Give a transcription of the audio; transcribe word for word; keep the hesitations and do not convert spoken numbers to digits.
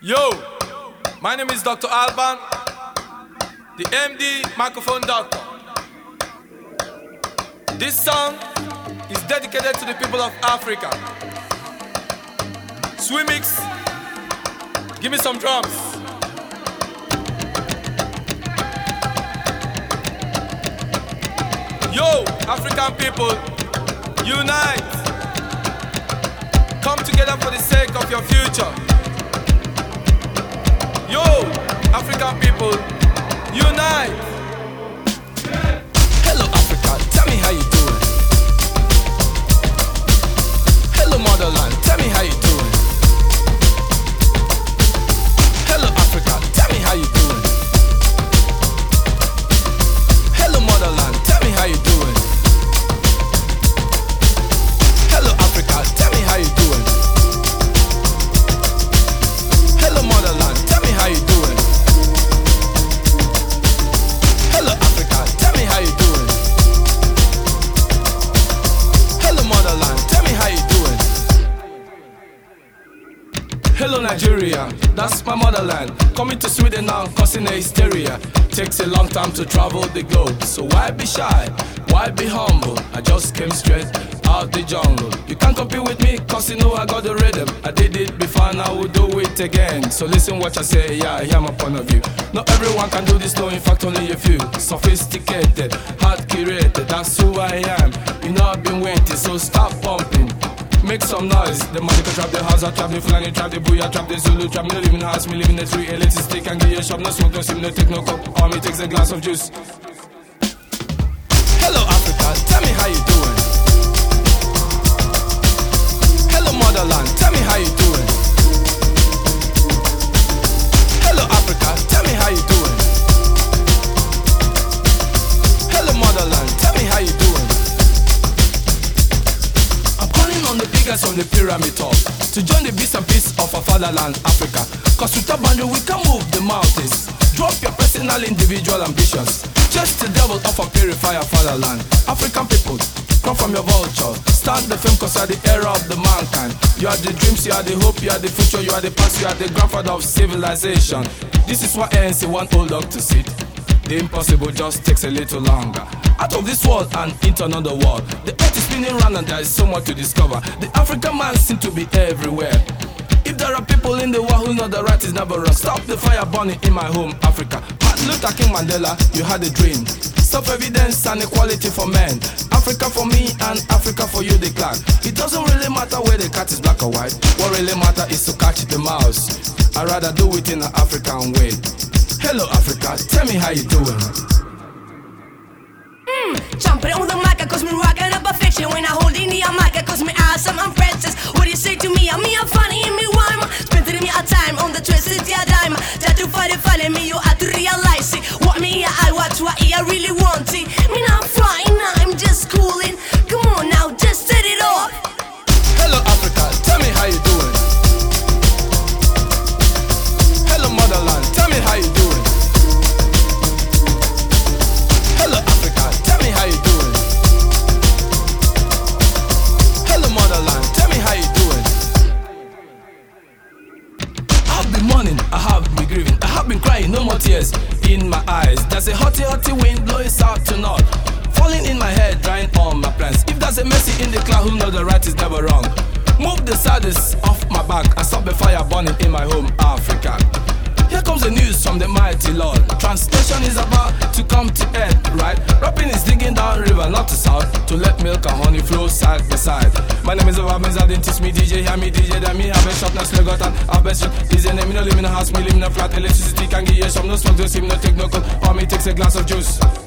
Yo, my name is Doctor Alban, the M D microphone doctor. This song is dedicated to the people of Africa. Swimix, give me some drums. Yo, African people, unite. Come together for the sake of your future. Yo, African people, unite. Hello Africa, tell me how you doing. Hello motherland, tell me how you doing. Hello Africa, tell me how you doing. Hello motherland, tell me how you doing. Hello Africa, tell me how you doing. Hello motherland, tell me how you doing. Hello Africa, tell me how you doing. Hello motherland, tell me how you doing. Hello Nigeria, that's my motherland. Coming to Sweden now, causing a hysteria. Takes a long time to travel the globe, so why be shy? Why be humble? I just came straight out the jungle. You can't compete with me, cause you know I got the rhythm. I did it before and I will do it again. So listen what I say, yeah, hear my point of view. Not everyone can do this, no, in fact only a few. Sophisticated, hard curated, that's who I am. You know I've been waiting, so stop pumping. Make some noise. The magical trap, the house, I trap, the Fulani trap, the Booyah trap, the Zulu trap. Me no live in the house, me live in the tree. A little stick and give you a shop, no smoke, no sim, no take no cup. All me takes a glass of juice. Hello Africa, tell me how you doing. Hello motherland, tell me how you doing. Hello Africa, tell me how you doing. Hello motherland, tell me how you doing. I'm calling on the biggest from the pyramid top to join the beast and peace of our fatherland, Africa. Cause with a boundary we can move the mountains. Drop your personal individual ambitions. Just the devil of a purifier fatherland. African people, come from your vulture. Start the film cause you are the era of the mankind. You are the dreams, you are the hope, you are the future, you are the past, you are the grandfather of civilization. This is why A N C want old dog to sit. The impossible just takes a little longer. Out of this world and into another world. The earth is spinning round and there is so much to discover. The African man seems to be everywhere. If there are people in the world who know the right is never wrong, stop the fire burning in my home, Africa. Martin Luther King Mandela, you had a dream. Self-evidence and equality for men. Africa for me and Africa for you, the clan. It doesn't really matter where the cat is black or white. What really matters is to catch the mouse. I'd rather do it in an African way. Hello Africa, tell me how you doing. Mm, jumping on the mic, cause me rocking up a fiction. When I hold in the mic, cause me awesome, I'm princess. What do you say to me? I'm me, I'm funny, and me rhyme. Spending me a time on the twisted yeah dime. That to find it, finding me, you have to realize it. What me, I watch, what I really want it. Me not flying, I'm just cooling. Come on now, just set it off. Hello Africa, tell me how you doing. Hello motherland, tell me how you doing. Hello Africa, tell me how you doing. Hello motherland, tell me how you doing. I've been mourning, I have been grieving, I have been crying, no more tears in my eyes. There's a hotty hotty wind blowing south to north, falling in my head, drying all my plans. If there's a mercy in the cloud, who knows the right is never wrong. Move the saddest off my back and stop the fire burning in my home, Africa. Here comes the news from the mighty Lord. Translation is about to come to end, right? Rapping is digging down river, not to south, to let milk and honey flow side by side. My name is Obamiz, I didn't teach me D J, hear me D J, then me have a shop, now slug got and have a shop. D J name, me no live in a house, me live in a flat, electricity can give you some, no smoke, no steam, no take no cold, or me takes a glass of juice.